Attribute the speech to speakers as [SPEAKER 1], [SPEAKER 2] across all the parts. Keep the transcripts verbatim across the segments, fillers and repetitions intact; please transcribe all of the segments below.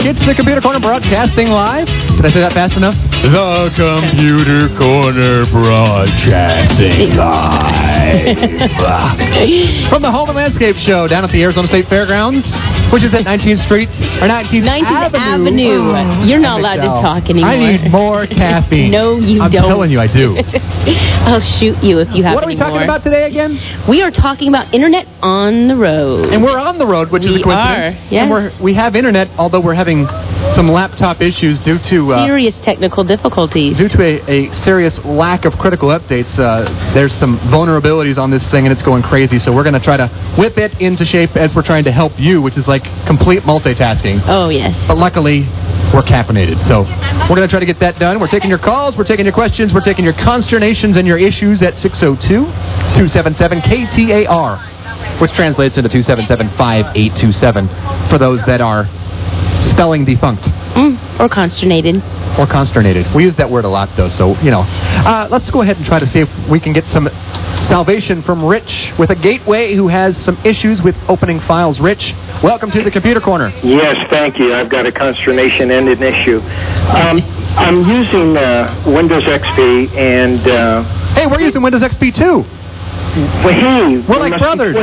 [SPEAKER 1] It's the Computer Corner broadcasting live. Did I say that fast enough? The Computer Corner broadcasting live. From the Home and Landscape Show down at the Arizona State Fairgrounds, which is at nineteenth Street, or nineteenth,
[SPEAKER 2] nineteenth
[SPEAKER 1] Avenue.
[SPEAKER 2] Avenue. Oh, You're not allowed to talk anymore.
[SPEAKER 1] I need more caffeine.
[SPEAKER 2] No, you
[SPEAKER 1] I'm
[SPEAKER 2] don't.
[SPEAKER 1] I'm telling you, I do.
[SPEAKER 2] I'll shoot you if you have
[SPEAKER 1] What are we
[SPEAKER 2] any
[SPEAKER 1] talking
[SPEAKER 2] more.
[SPEAKER 1] about today again?
[SPEAKER 2] We are talking about internet on the road.
[SPEAKER 1] And we're on the road, which
[SPEAKER 2] we
[SPEAKER 1] is a coincidence.
[SPEAKER 2] Are, yes.
[SPEAKER 1] And we're, we have internet, although we're having some laptop issues due to... Uh,
[SPEAKER 2] serious technical difficulties.
[SPEAKER 1] Due to a, a serious lack of critical updates. Uh, there's some vulnerabilities on this thing, and it's going crazy. So we're going to try to whip it into shape as we're trying to help you, which is like complete multitasking.
[SPEAKER 2] Oh, yes.
[SPEAKER 1] But luckily, we're caffeinated. So we're going to try to get that done. We're taking your calls, we're taking your questions, we're taking your consternations and your issues at six oh two, two seven seven, K T A R, which translates into two seven seven, five eight two seven for those that are spelling defunct.
[SPEAKER 2] Mm, or consternated.
[SPEAKER 1] Or consternated. We use that word a lot, though, so, you know. Uh, let's go ahead and try to see if we can get some salvation from Rich with a gateway who has some issues with opening files. Rich, welcome to the Computer Corner.
[SPEAKER 3] Yes, thank you. I've got a consternation and an issue. Um, I'm using uh, Windows X P, and... Uh,
[SPEAKER 1] hey, we're using Windows X P, too.
[SPEAKER 3] Well, hey,
[SPEAKER 1] we're like brothers.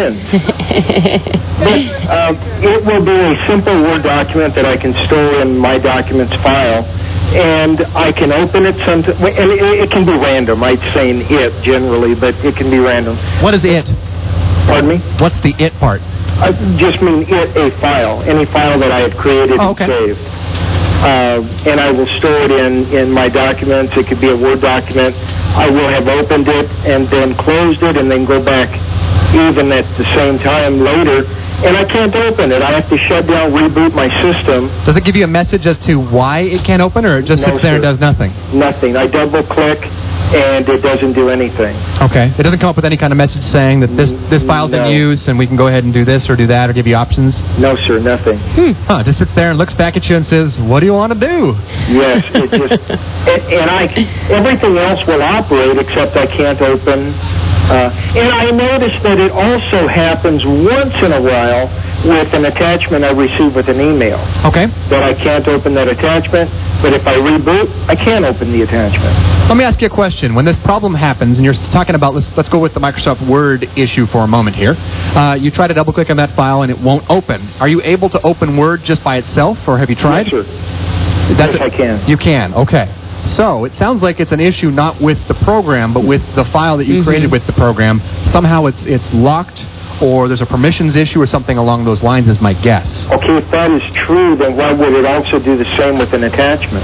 [SPEAKER 3] But uh, it will be a simple Word document that I can store in my documents file, and I can open it sometime, and it, it can be random. I'm saying it generally, but it can be random.
[SPEAKER 1] What is it?
[SPEAKER 3] Pardon me?
[SPEAKER 1] What's the it part?
[SPEAKER 3] I just mean it, a file, any file that I had created
[SPEAKER 1] oh, okay.
[SPEAKER 3] and saved. Uh, and I will store it in, in my documents. It could be a Word document. I will have opened it and then closed it and then go back even at the same time later. And I can't open it. I have to shut down, reboot my system.
[SPEAKER 1] Does it give you a message as to why it can't open, or it just
[SPEAKER 3] no,
[SPEAKER 1] sits there
[SPEAKER 3] sir.
[SPEAKER 1] and does nothing?
[SPEAKER 3] Nothing. I double-click, and it doesn't do anything.
[SPEAKER 1] Okay. It doesn't come up with any kind of message saying that this, this file's
[SPEAKER 3] no.
[SPEAKER 1] in use and we can go ahead and do this or do that or give you options?
[SPEAKER 3] No, sir, nothing.
[SPEAKER 1] Hmm. Huh. It just sits there and looks back at you and says, what do you want to do?
[SPEAKER 3] Yes. It just, and, and I, everything else will operate except I can't open... Uh, and I noticed that it also happens once in a while with an attachment I receive with an email.
[SPEAKER 1] Okay.
[SPEAKER 3] That I can't open that attachment, but if I reboot, I can open the attachment.
[SPEAKER 1] Let me ask you a question. When this problem happens, and you're talking about, let's, let's go with the Microsoft Word issue for a moment here. Uh, you try to double-click on that file and it won't open. Are you able to open Word just by itself, or have you tried?
[SPEAKER 3] Yes, sir.
[SPEAKER 1] That's
[SPEAKER 3] yes,
[SPEAKER 1] a,
[SPEAKER 3] I can.
[SPEAKER 1] You can, okay. So, it sounds like it's an issue not with the program, but with the file that you mm-hmm. created with the program. Somehow it's it's locked, or there's a permissions issue or something along those lines is my guess.
[SPEAKER 3] Okay, if that is true, then why would it also do the same with an attachment?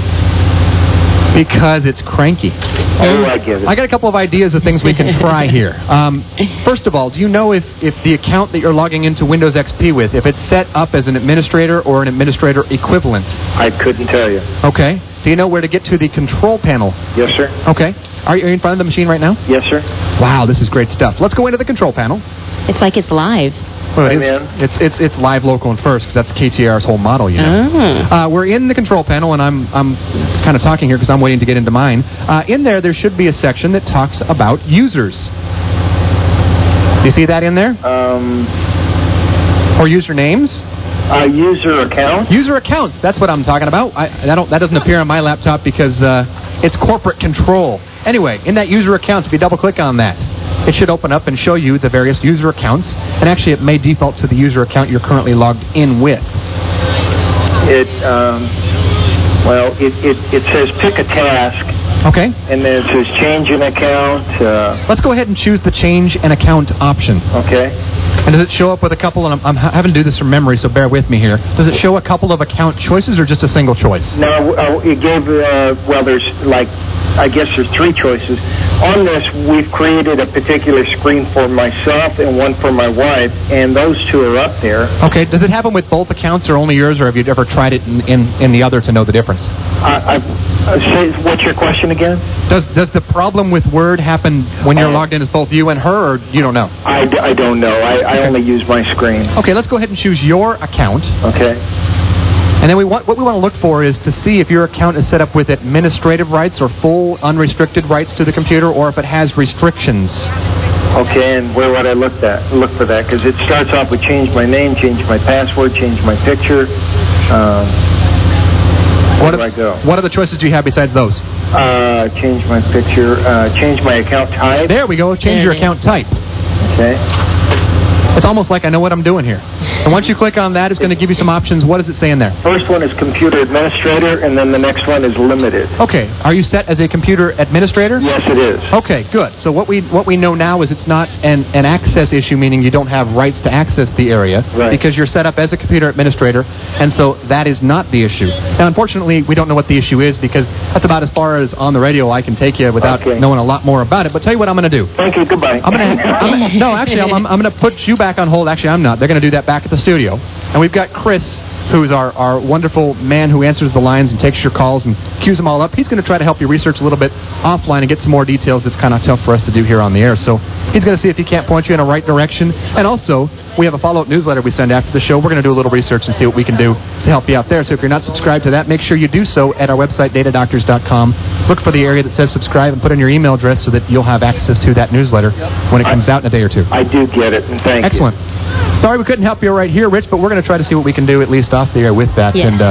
[SPEAKER 1] Because it's cranky.
[SPEAKER 3] Oh, I get it.
[SPEAKER 1] I got a couple of ideas of things we can try here. Um, first of all, do you know if, if the account that you're logging into Windows X P with, if it's set up as an administrator or an administrator equivalent?
[SPEAKER 3] I couldn't tell you.
[SPEAKER 1] Okay. Do you know where to get to the control panel?
[SPEAKER 3] Yes, sir.
[SPEAKER 1] Okay. Are you, are you in front of the machine right now?
[SPEAKER 3] Yes, sir.
[SPEAKER 1] Wow, this is great stuff. Let's go into the control panel.
[SPEAKER 2] It's like it's live.
[SPEAKER 1] Well, it is, it's, it's it's live, local, and first, because that's K T A R's whole model, you know.
[SPEAKER 2] Oh.
[SPEAKER 1] Uh, we're in the control panel, and I'm I'm kind of talking here because I'm waiting to get into mine. Uh, in there, there should be a section that talks about users. Do you see that in there?
[SPEAKER 3] Um.
[SPEAKER 1] Or usernames?
[SPEAKER 3] Uh, user account?
[SPEAKER 1] User accounts. That's what I'm talking about. I, I don't, that doesn't appear on my laptop because uh, it's corporate control. Anyway, in that user accounts, if you double-click on that, it should open up and show you the various user accounts. And actually, it may default to the user account you're currently logged in with.
[SPEAKER 3] It, um, well, it, it, it says pick a task.
[SPEAKER 1] Okay.
[SPEAKER 3] And then it says change an account. Uh,
[SPEAKER 1] Let's go ahead and choose the change an account option.
[SPEAKER 3] Okay.
[SPEAKER 1] And does it show up with a couple, and I'm, I'm having to do this from memory, so bear with me here. Does it show a couple of account choices or just a single choice?
[SPEAKER 3] No, uh, it gave, uh, well, there's like, I guess there's three choices. On this, we've created a particular screen for myself and one for my wife, and those two are up there.
[SPEAKER 1] Okay, does it happen with both accounts or only yours, or have you ever tried it in, in, in the other to know the difference?
[SPEAKER 3] I, I, uh, say, what's your question again?
[SPEAKER 1] Does does the problem with Word happen when you're uh, logged in as both you and her, or you don't know?
[SPEAKER 3] I, I don't know. I, I only use my screen.
[SPEAKER 1] Okay, let's go ahead and choose your account.
[SPEAKER 3] Okay.
[SPEAKER 1] And then we want, what we want to look for is to see if your account is set up with administrative rights or full unrestricted rights to the computer, or if it has restrictions.
[SPEAKER 3] Okay, and where would I look that look for that? Because it starts off with change my name, change my password, change my picture. Um, Where
[SPEAKER 1] What
[SPEAKER 3] do
[SPEAKER 1] are,
[SPEAKER 3] I go?
[SPEAKER 1] what other choices do you have besides those?
[SPEAKER 3] Uh, change my picture. Uh, change my account type.
[SPEAKER 1] There we go. Change
[SPEAKER 2] There
[SPEAKER 1] your
[SPEAKER 2] it is.
[SPEAKER 1] account type.
[SPEAKER 3] Okay.
[SPEAKER 1] It's almost like I know what I'm doing here. And once you click on that, it's going to give you some options. What does it say in there?
[SPEAKER 3] First one is computer administrator, and then the next one is limited.
[SPEAKER 1] Okay. Are you set as a computer administrator?
[SPEAKER 3] Yes, it is.
[SPEAKER 1] Okay, good. So what we what we know now is it's not an, an access issue, meaning you don't have rights to access the area,
[SPEAKER 3] Right.
[SPEAKER 1] because you're set up as a computer administrator, and so that is not the issue. Now, unfortunately, we don't know what the issue is, because that's about as far as on the radio I can take you without
[SPEAKER 3] Okay.
[SPEAKER 1] knowing a lot more about it. But tell you what I'm going to do.
[SPEAKER 3] Thank you. Goodbye.
[SPEAKER 1] I'm gonna, I'm gonna no, actually, I'm, I'm, I'm gonna put you back on hold. Actually, I'm not. They're gonna do that back at the studio, and we've got Chris, who's our, our wonderful man who answers the lines and takes your calls and queues them all up. He's gonna try to help you research a little bit offline and get some more details. It's kind of tough for us to do here on the air, so he's gonna see if he can't point you in the right direction. And also, we have a follow-up newsletter we send after the show. We're gonna do a little research and see what we can do to help you out there. So if you're not subscribed to that, make sure you do so at our website, data doctors dot com. Look for the area that says subscribe and put in your email address so that you'll have access to that newsletter when it comes out in a day or two.
[SPEAKER 3] I do get it, and thank
[SPEAKER 1] Excellent. Sorry we couldn't help you right here, Rich, but we're going to try to see what we can do at least off the air with that.
[SPEAKER 2] Yes.
[SPEAKER 1] And uh,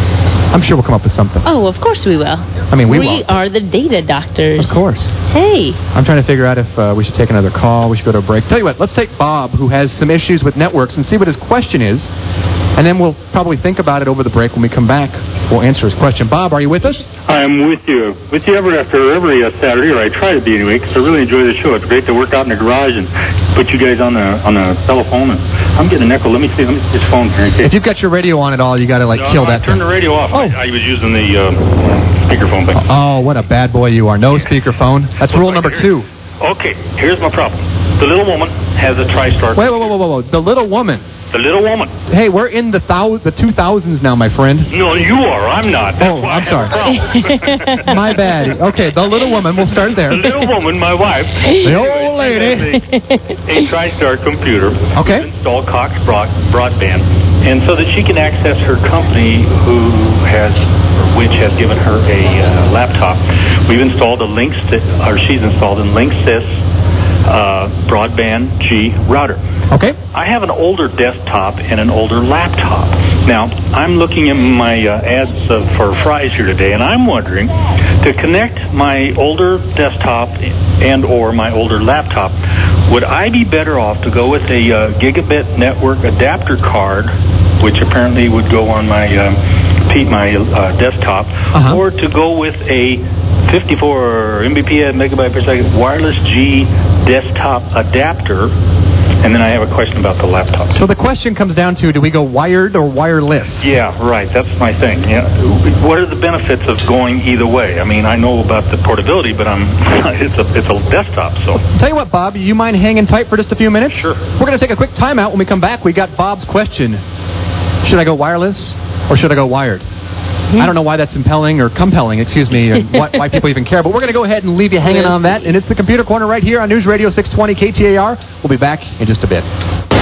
[SPEAKER 1] I'm sure we'll come up with something.
[SPEAKER 2] Oh, of course we will.
[SPEAKER 1] I mean, we
[SPEAKER 2] We
[SPEAKER 1] won't.
[SPEAKER 2] are the data doctors.
[SPEAKER 1] Of course.
[SPEAKER 2] Hey.
[SPEAKER 1] I'm trying to figure out if uh, we should take another call. We should go to a break. Tell you what, let's take Bob, who has some issues with networks, and see what his question is. And then we'll probably think about it over the break. When we come back, we'll answer his question. Bob, are you with us?
[SPEAKER 4] I'm with you. With you every after every uh, Saturday, or I try to be anyway, because I really enjoy the show. It's great to work out in the garage and put you guys on the on the telephone. And I'm getting an echo. Let me see. Let me see this phone here. Okay.
[SPEAKER 1] If you've got your radio on at all, you got to like
[SPEAKER 4] No,
[SPEAKER 1] kill
[SPEAKER 4] no,
[SPEAKER 1] that
[SPEAKER 4] I turned
[SPEAKER 1] thing.
[SPEAKER 4] the radio off.
[SPEAKER 1] Oh.
[SPEAKER 4] I, I was using the uh, speakerphone thing.
[SPEAKER 1] Oh, what a bad boy you are. No speakerphone. That's rule number two.
[SPEAKER 4] Okay, here's my problem. The little woman has a TriStar.
[SPEAKER 1] Wait, whoa, whoa, whoa, whoa, whoa. The little woman.
[SPEAKER 4] The little woman.
[SPEAKER 1] Hey, we're in the thou- the two thousands now, my friend.
[SPEAKER 4] No, you are. I'm not. That's
[SPEAKER 1] Oh,
[SPEAKER 4] why
[SPEAKER 1] I'm
[SPEAKER 4] I have
[SPEAKER 1] sorry.
[SPEAKER 4] a problem.
[SPEAKER 1] My bad. Okay, the little woman. We'll start there.
[SPEAKER 4] The little woman, my wife.
[SPEAKER 1] The old lady.
[SPEAKER 4] A, a TriStar computer.
[SPEAKER 1] Okay.
[SPEAKER 4] Install Cox broad, broadband, and so that she can access her company, who has, which has given her a uh, laptop. We've installed a Linksys, or she's installed a Linksys uh, Broadband G router.
[SPEAKER 1] Okay.
[SPEAKER 4] I have an older desktop and an older laptop. Now, I'm looking at my uh, ads uh, for fries here today, and I'm wondering, to connect my older desktop and or my older laptop, would I be better off to go with a uh, gigabit network adapter card, which apparently would go on my um, P- my uh, desktop,
[SPEAKER 1] Uh-huh.
[SPEAKER 4] or to go with a fifty-four Mbps megabyte per second wireless G desktop adapter? And then I have a question about the laptop.
[SPEAKER 1] So the question comes down to, do we go wired or wireless?
[SPEAKER 4] Yeah, right. That's my thing. Yeah. What are the benefits of going either way? I mean, I know about the portability, but I'm it's a it's a desktop, so.
[SPEAKER 1] Tell you what, Bob, you mind hanging tight for just a few minutes?
[SPEAKER 4] Sure.
[SPEAKER 1] We're going to take a quick timeout. When we come back, we got Bob's question. Should I go wireless or should I go wired? I don't know why that's impelling or compelling, excuse me, or why, why people even care. But we're going to go ahead and leave you hanging on that. And it's the Computer Corner right here on News Radio six twenty K T A R. We'll be back in just a bit.